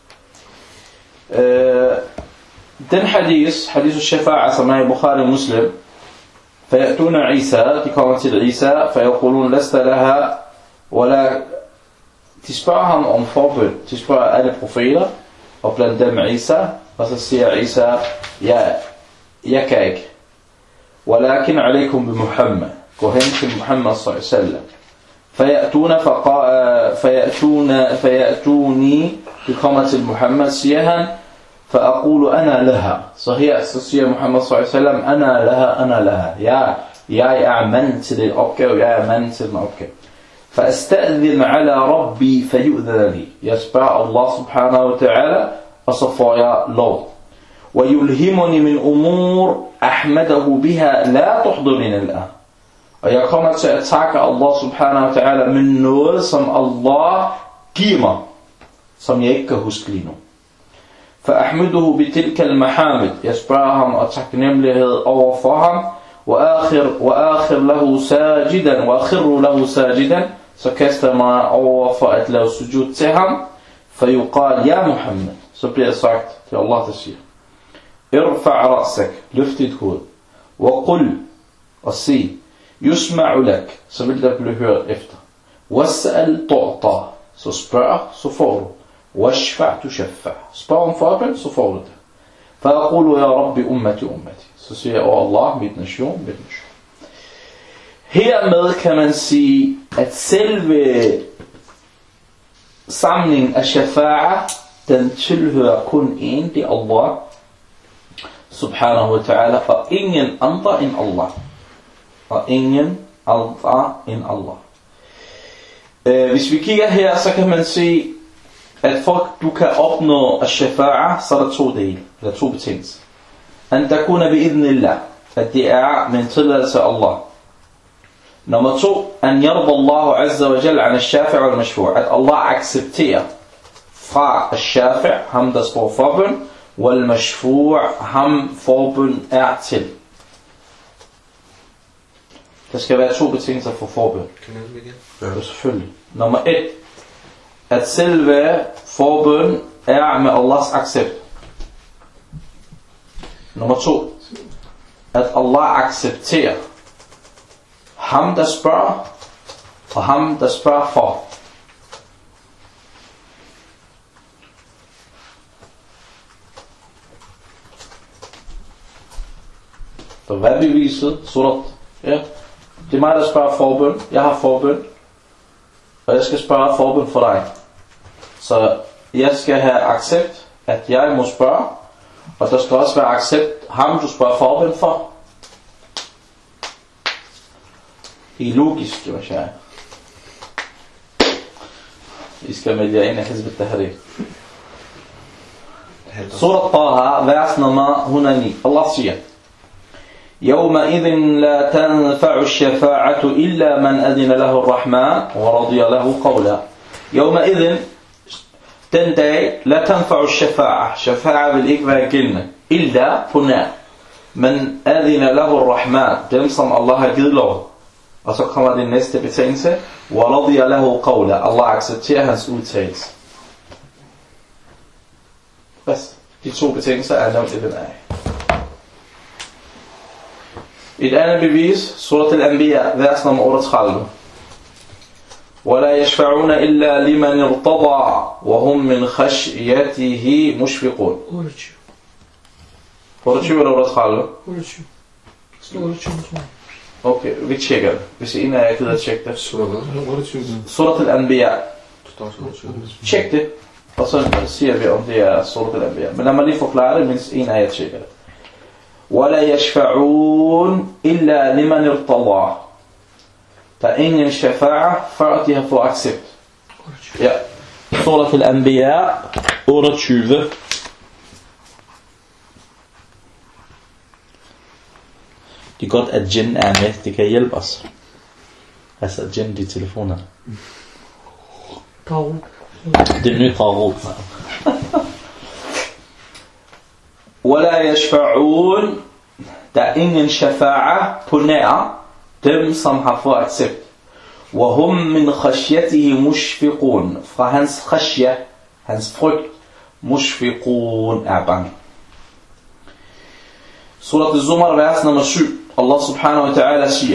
Øh, den hadith, hadith al-shafa'a, som er i Bukhari Muslim, فَيَأْتُونَ عِيسَى, de kommer til Isa, فَيَقُولُونَ لَسْتَ لَهَا وَلَا. De spørger ham om forbøn. De spørger alle profeter, og blandt dem Isa, og så siger Isa, ja, jeg kan ikke. وَلَكِنْ عَلَيْكُمْ بِمُحَمَّدٍ. Gå hen til Muhammad sallallahu alaihi wasallam. فَيَأْتُونَ فَيَأْتُونَ فَيَأْتُونِي. De kommer til Muhammad, siger han, فَأَقُولُ أَنَا لَهَا. Så her, så siger Muhammad sallallahu alaihi wasallam, أَنَا لَهَا, أَنَا لَهَا. Ja, jeg er mand til den opgave, jeg er mand til den opgave. فَأَسْتَأْذِنْ عَلَى رَبِّي فَيُؤْذَنَ لِي. Jeg spørger Allah subhanahu wa ta'ala, og så får jeg lov. وَيُلْهِمُنِ مِنْ أُمُورٍ أَحْمَدَهُ بِهَا لَا تُحْضُرِنِ الْآنَ. Og jeg kommer til at takke Allah subhanahu wa ta'ala med noget, som Allah giver mig, som jeg ikke kan huske lige nu. فَأَحْمِدُهُ بِتِلْكَ الْمَحَامِدِ. Jeg spørger ham og taknemmelighed over for ham. وآخر, وآخر له ساجدا وأخر له ساجدا. Så kaster jeg mig over for at lave sujud til ham. فيقال يا محمد. Så bliver det sagt til Allah, der siger, ارفع رأسك, løft dit hoved. وقل, og sig, يسمع لك, så vil der blive hørt efter. واسأل تعطى, så spørg, så får du. واشفع تشفع, spørg om forbøn, så får du det. فأقول يا رب أمتي أمتي. Så siger jeg, åh Allah, mit nation, mit nation. Hermed kan man sige, at selve samlingen af shafa'a, den tilhører kun en, det er Allah subhanahu wa ta'ala, og ingen andre end Allah. Og ingen andre end Allah. Øh, hvis vi kigger her, så kan man se, at for du kan opnå shafa'a, så er der to dele, eller to betingelser. An takuna bi'idhnillah, at det er med en tilladelse af Allah. Nummer to, an yarda Allah azza wa jalla an al-shafi' wal mashfu', at Allah accepterer fra al-shafi', ham der står forbøn, wal mashfu', ham forbøn er til. Der skal være to betingelser for forbøn. Kan man igen? Ja, selvfølgelig. Nummer et, at selve forbøn er med Allahs accept. Nummer to, at Allah accepterer ham der spørger, og ham der spørger for. Så hvad beviset? Surat. Ja. Det er mig der spørger forbøn. Jeg har forbøn. Og jeg skal spørge forbøn for dig. Så jeg skal have accept, at jeg må spørge. Og der skal også være accept, ham du spørger forbøn for. Det er logisk, jo jeg. I skal melde jer ind af Hizb al-Tahrir. Surat Taha, vers nummer et hundrede og ni. Allah siger, يومئذ لا تنفع الشفاعة إلا من أذن له الرحمن ورضي له قولا. يومئذ, den dag, لا تنفع الشفاعة. Shafa'a vil ikke være gældende. Illa på nær. Men أذن له الرحمن. Dem som Allah har givet lov. Og så kommer den næste betingelse. وَرَضِيَ لَهُ قَوْلًا. Allah accepterer hans udtalelse. Bas. De to betingelser er nævnt i den af. Et andet bevis, surat al-Anbiya, vers nummer otteogtredive. وَلَا يَشْفَعُونَ إِلَّا لِمَنِ ارْتَضَى وَهُمْ مِنْ خَشْيَتِهِ مُشْفِقُونَ. otteogtyve. otteogtyve eller otteogtredive? otteogtyve. Står otteogtyve. Okay, vi tjekker det. Hvis en af jer gider at tjekke det. otteogtyve. Surat al-Anbiya. otteogtyve. Tjek det, og så siger vi, om det er surat al-Anbiya. Men lad mig lige forklare det, mens en af jer tjekker det. وَلَا يَشْفَعُونَ إِلَّا لِمَنِ ارْتَضَى. Der er ingen shafa'a, før de har fået accept. Ja. Surat al-Anbiya otteogtyve. Det er godt, at Jinn er med. Det kan hjælpe os. Altså, Jinn, de telefoner. Tagrut. Det er nyt Tagrut. وَلَا يَشْفَعُونَ. Der er ingen shafa'a på nær dem, som har fået accept. وَهُمْ مِنْ خَشْيَتِهِ مُشْفِقُونَ. Fra hans khashya, hans frygt, mushfiqun er bange. Surat al-Zumar, vers nummer syv. Allah subhanahu wa ta'ala siger: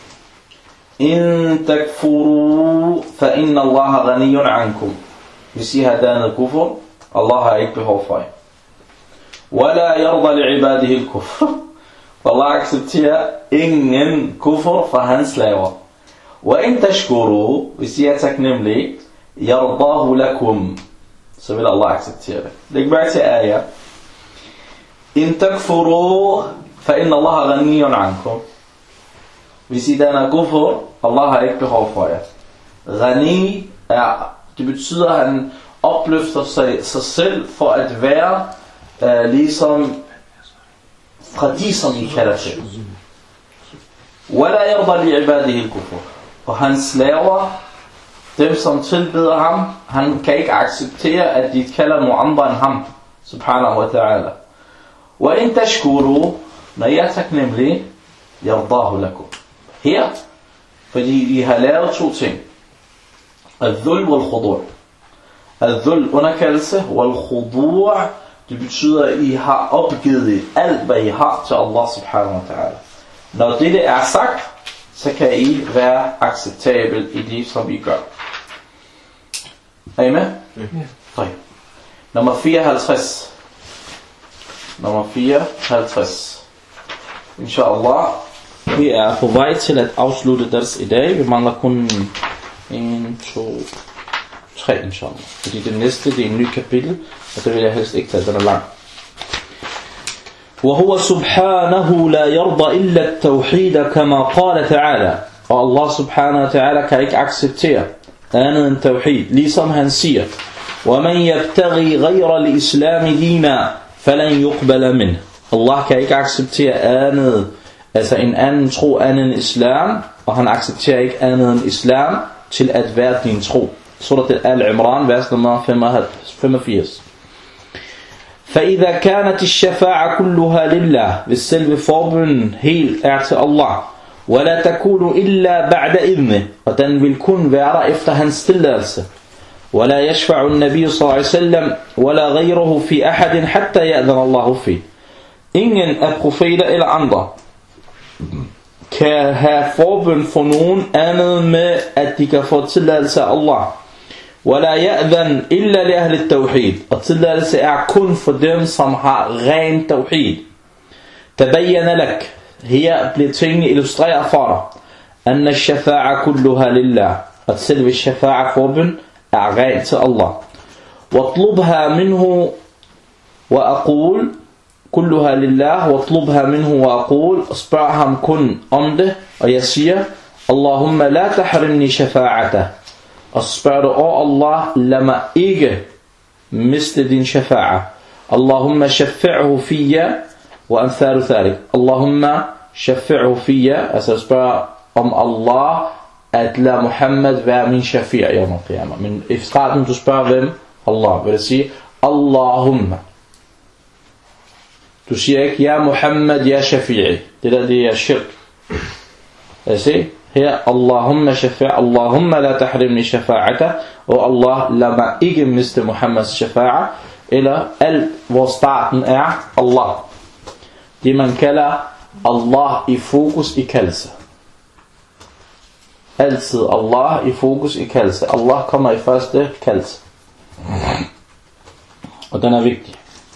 In takfuru, fa inna Allah ghaniyun ankum. Hvis I har dannet kufur, Allah har ikke behov for jer. Wala yarda li'ibadihi al-kufr. Allah accepterer ingen kufur fra hans slaver. Wa in tashkuru, hvis I er taknemmelige, yardahu lakum, så vil Allah acceptere det. Læg mærke til ayah. In takfuru, fa inna Allah ghaniyun ankum. Hvis I danner kufur, Allah har ikke behov for jer. Ghani er, det betyder, at han opløfter sig, sig selv for at være uh, ligesom fra de, som I kalder til. Wala yarda li'ibadihi al-kufur. Og hans slaver, dem som tilbeder ham, han kan ikke acceptere, at de kalder nogen andre end ham, subhanahu wa ta'ala. Wa in tashkuru, når I er taknemmelige, yardahu lakum. Her, fordi I har lavet to ting. Al-dhul wal-khudu'. Al-dhul, underkaldelse, wal-khudu', det betyder, at I har opgivet alt, hvad I har til Allah subhanahu wa ta'ala. Når dette er sagt, så kan I være acceptabel i det, som I gør. Er I med? Ja. Nummer fireoghalvtreds. Nummer fireoghalvtreds. Inshallah. Vi er på vej til at afslutte deres i dag. Vi mangler kun en, to, tre, inshallah. Fordi det næste, det er en ny kapitel, og det vil jeg helst ikke tage, den er lang. وهو سبحانه لا يرضى إلا التوحيد كما قال تعالى. Og Allah subhanahu wa ta'ala kan ikke acceptere andet end tawhid, ligesom han siger: وَمَنْ يَبْتَغِي غَيْرَ الْإِسْلَامِ دِينًا فَلَنْ يُقْبَلَ مِنْهُ. Allah kan ikke acceptere andet, altså en anden tro andet end islam, og han accepterer ikke andet end islam til at være din tro. Surat al-Imran, vers nummer femogfirs. فَإِذَا كَانَتِ الشَّفَاعَ كُلُّهَا لِلَّهِ. Hvis selve forbønnen helt er til Allah. وَلَا تَكُونُ إِلَّا بَعْدَ إِذْنِهِ. Og den vil kun være der efter hans tilladelse. وَلَا يَشْفَعُ النَّبِيُّ صلى الله عليه وسلم وَلَا غَيْرُهُ فِي أَحَدٍ حَتَّى يَأْذَنَ اللَّهُ فِيهِ. Ingen af profeter eller andre kan have forbøn for nogen andet med, at de kan få tilladelse af Allah. وَلَا يَأْذَنْ إِلَّا لِأَهْلِ التَّوْحِيد. Og tilladelse er kun for dem, som har ren tawhid. تَبَيَّنَ لَكْ. Her bliver tingene illustreret for dig. أَنَّ الشَّفَاعَ كُلُّهَا لِلَّهِ. At selve shafa'a forbøn er ren til Allah. وَاطْلُبْهَا مِنْهُ وَأَقُولُ. كُلُّهَا لِلَّهِ وَاطْلُبْهَا مِنْهُ وَأَقُولُ. Og spørg ham kun om det, og jeg siger: اللهم لا تحرمني شفاعته. Og spørg du: åh Allah, lad mig ikke miste din shafa'a. Allahumma shafi'hu fiyya wa amthalu thalik. Allahumma shafi'hu fiyya. Altså spørg om Allah at lade Muhammad være min shafi'a yawm al-qiyamah. Men i starten du spørger hvem? Allah. Vil det sige Allahumma. Du siger ikke ja Muhammad ja shafi'i. Det der det er shirk. Jeg siger her Allahumma shafi'a. Allahumma la tahrimni shafa'ata. Og Allah lad mig ikke miste Muhammads shafa'a. Eller alt hvor starten er Allah. Det man kalder Allah i fokus i kaldelse. Altid Allah i fokus i kaldelse. Allah kommer i første kaldelse. Og den er vigtig.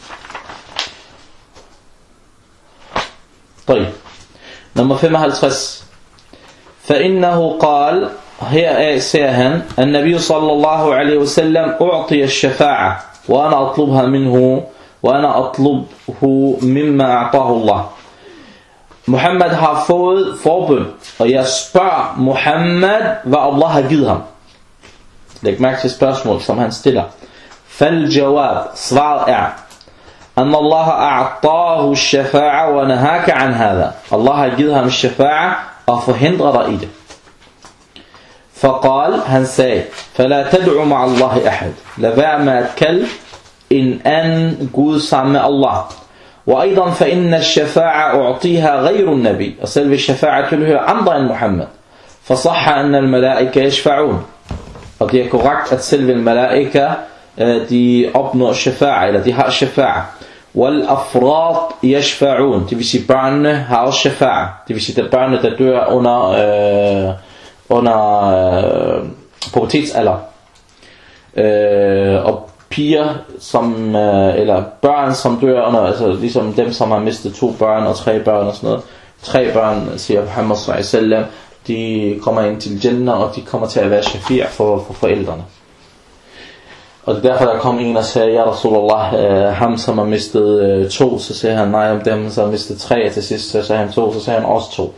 طيب. Nummer femoghalvtreds. فإنه قال. Her siger han: النبي صلى الله عليه وسلم أعطي الشفاعة وأنا أطلبها منه وأنا أطلبه مما أعطاه الله. Muhammad har fået forbøn, og jeg spørger Muhammad, hvad Allah har givet ham. Læg mærke til spørgsmål, som han stiller. Fal jawab, svaret er: أن الله أعطاه الشفاعة ونهاك عن هذا. Allah har givet ham shafa'a og forhindrer dig i det. فقال, han sagde, فلا تدعو مع الله أحد. Lad være med at kalde en anden Gud sammen med Allah. وأيضا فإن الشفاعة أعطيها غير النبي. Og selve shafa'a tilhører andre end Muhammad. فصح أن الملائكة يشفعون. Og det er korrekt at selve malaika de opnår shafa'a, eller de har shafa'a. والأفراد يشفعون. Det vil sige børnene har også shafa'a. Det vil sige at børnene der dør under øh, under øh, pubertetsalder. Øh, og piger som øh, eller børn som dør under, altså ligesom dem som har mistet to børn og tre børn og sådan noget. Tre børn, siger Muhammad sallallahu alaihi wasallam, de kommer ind til Jannah, og de kommer til at være shafi' for, for forældrene. Og det er derfor der kom en og sagde, ja Rasulullah, øh, ham som har mistet øh, to, så sagde han nej om dem som har mistet tre, og til sidst så sagde han to, så sagde han også to.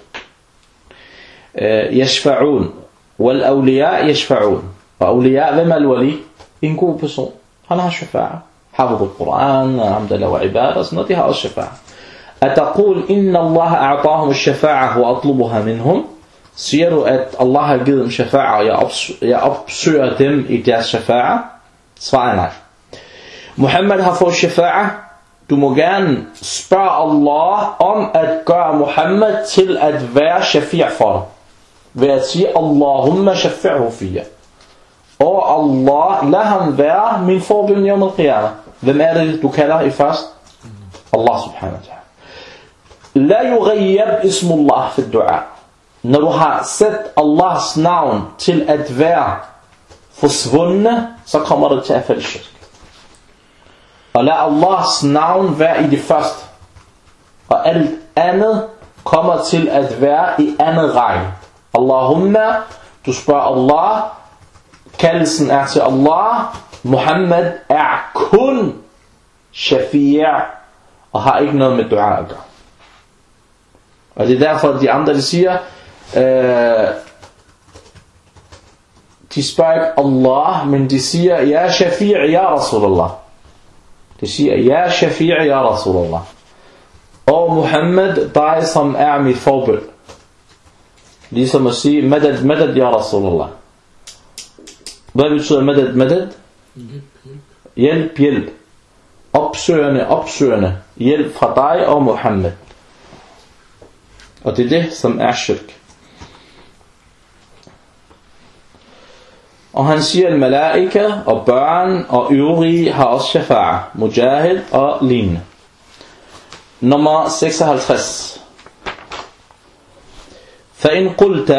Yashfa'un, wal awliya yashfa'un. Og awliya, hvem er al-wali? En god person. Han har shafa'a. Hafid al-Quran, ham der laver ibadah og sådan noget, de har også shafa'a. Ataqul inna Allah a'tahum al-shafa'a wa atlubuha minhum. Siger du at Allah har givet dem shafa'a, og jeg, opsøger, jeg opsøger dem i deres shafa'a? Svaret nej. Muhammad har fået shafa'a. Du må gerne spørge Allah om at gøre Muhammad til at være shafi' for dig. Ved at sige, Allahumma shafi'hu fiyya. Og Allah, lad ham være min forbillede yawm al-qiyamah. Hvem er det, du kalder i først? Allah subhanahu wa ta'ala. La yughayyab ismullah fi du'a. Når du har sat Allahs navn til at være forsvundne, så kommer du til at falde shirk. Og lad Allahs navn være i det første. Og alt andet kommer til at være i andet række. Allahumma, du spørger Allah, kaldelsen er til Allah, Muhammad er kun shafi' og har ikke noget med dua at gøre. Og det er derfor de andre de siger, øh, de spørger ikke Allah, men de siger, ja shafi' ya Rasulullah. De siger, ja shafi' ya Rasulullah. Og Muhammad, dig som er mit forbillede. Ligesom at sige, madad, madad ya Rasulullah. Hvad betyder madad, madad? Hjælp, hjælp. Opsøgende, opsøgende. Hjælp fra dig og Muhammad. Og det er det, som er shirk. Og han siger, at malaika og børn og øvrige har også shafa'a. Mujahid og lignende. Nummer seksoghalvtreds. فإن قلت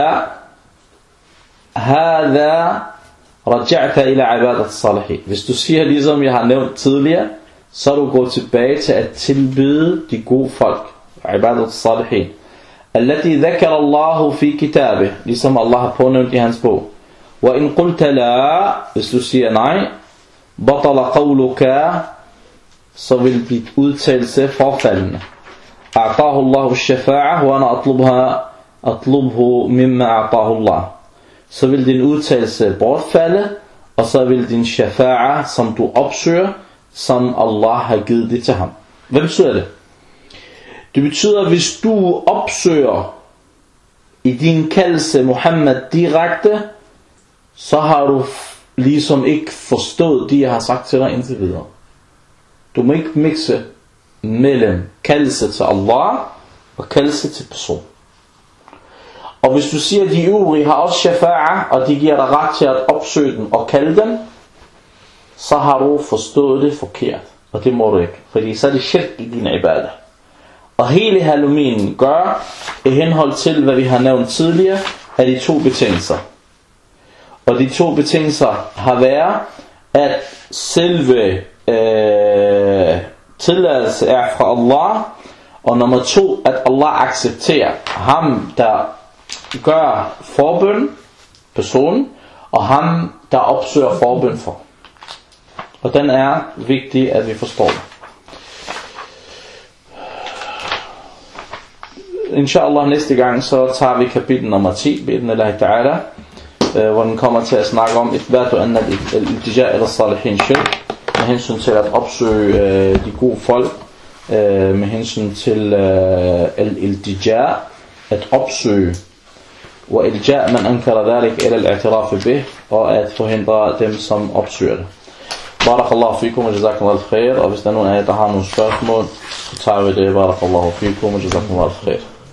هذا رجعت إلى عبادة الصالحين. Hvis du siger ligesom jeg har nævnt tidligere, så du går tilbage til at tilbede de gode folk. عبادة الصالحين التي ذكر الله في كتابه. Ligesom Allah har pånævnt i hans bog. وإن قلت لا, hvis du siger nej, بطل قولك, så vil dit udtalelse forfaldende. أعطاه الله الشفاعة وأنا أطلبها أطلبه مما أعطاه الله. Så vil din udtalelse bortfalde, og så vil din shafa'a, som du opsøger, som Allah har givet det til ham. Hvad betyder det? Det betyder, hvis du opsøger i din kaldelse Muhammad direkte, så har du ligesom ikke forstået det, jeg har sagt til dig indtil videre. Du må ikke mixe mellem kaldelse til Allah og kaldelse til person. Og hvis du siger, at de øvrige har også shafa'a, og de giver dig ret til at opsøge dem og kalde dem, så har du forstået det forkert. Og det må du ikke, fordi så er det shirk i dine ibadah. Og hele haluminen gør, i henhold til, hvad vi har nævnt tidligere, er de to betingelser. Og de to betingelser har været, at selve øh, tilladelse er fra Allah, og nummer to, at Allah accepterer ham, der gør forbøn, personen, og ham, der opsøger forbøn for. Og den er vigtig, at vi forstår det. Inshallah næste gang, så tager vi kapitel nummer ti, bi'idhnillahi ta'ala, hvor den kommer til at snakke om ithbatu anna al-iltija ila salihin shirk. hensyn til at opsøge øh, de gode folk, øh, med hensyn til øh, al-iltija, at opsøge, og ilja man ankara dhalik ila al-i'tiraf bih, og at forhindre dem som opsøger det. Barakallahu fikum og jazakumullahu khair, og hvis der er nogen af jer der har nogle spørgsmål, så tager vi det. Barakallahu fikum og jazakumullahu khair.